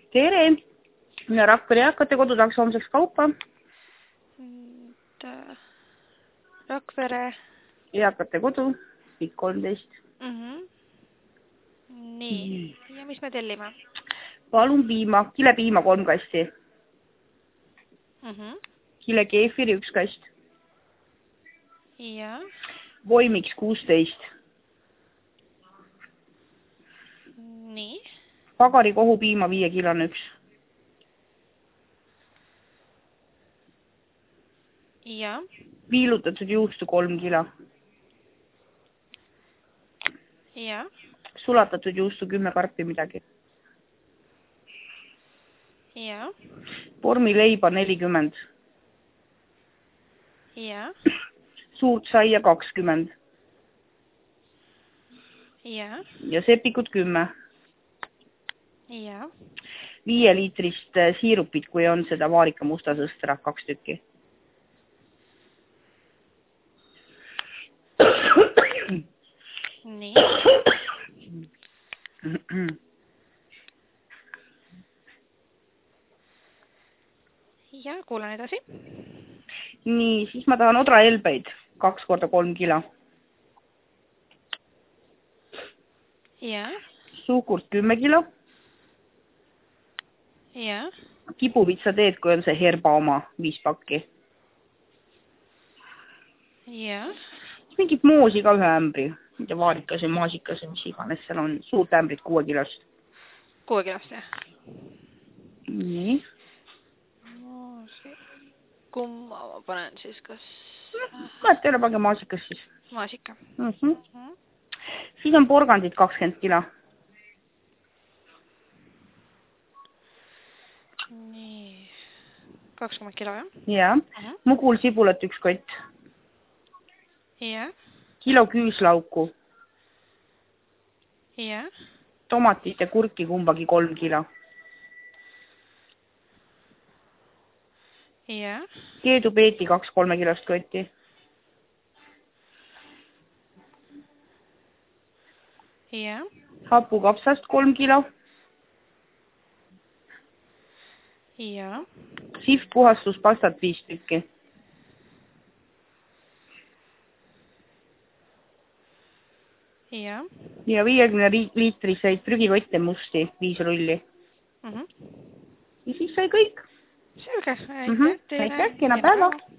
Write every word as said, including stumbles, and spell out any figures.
Tere! Ja Rakvere eakate kodu tahaks homseks kaupa. Rakvere. Eakate kodu, Pikk kolmteist. Mm -hmm. Nii. Ja mis me tellime? Palun piima, kilepiima kolm kasti. Mm -hmm. Kile keefiri üks kast. Ja. Voimiks kuusteist. Nii. Pagari kohupiima viie kilon üks. Ja. Viilutatud juustu kolm kilo. Ja. Sulatatud juustu kümme karpi midagi. Ja. Vormileiba nelikümmend. Ja. Suurt saia kakskümmend. Ja. Ja sepikud kümme. Ja. Viie liitrist siirupit, kui on seda vaarika mustasõstra, kaks tükki. Nii. Ja, kuulan edasi. Nii, siis ma tahan odra elbeid, kaks korda kolm kilo. Ja. Suhkurt kümme kilo. Ja. Kibuvitsa teed, kui on see herba oma, viis pakki. Ja. Mingit moosi ka ühe ämbri. Mida vaarikas ja maasikas ja mis iganes seal on. Suurt ämbrit kuue kilost. Kuue kilost, jah. Nii. Moosi. Kumma ma panen siis, kas... Kaet teile pange maasikas siis. Maasika. Mm -hmm. Mm -hmm. Siis on porgandid kakskümmend kilo. Nii. kakskümmend kilo, jah? Jah. Uh -huh. Mugul sibulat üks kott. Jah. Kilo küüslauku. Jah. Tomatit ja kurki kumbagi kolm kilo. Jah. Keedu peeti kaks kolme kilost kotti. Jah. Hapu kapsast kolm kilo. Jah. Sif puhastuspastat viis tükki. Jah. Ja viiekümne liitriseid prügikotte musti, viis rulli. Mm -hmm. Ja siis sai kõik. Selge, aitäh mm -hmm. teile. Aitäh, kena päeva.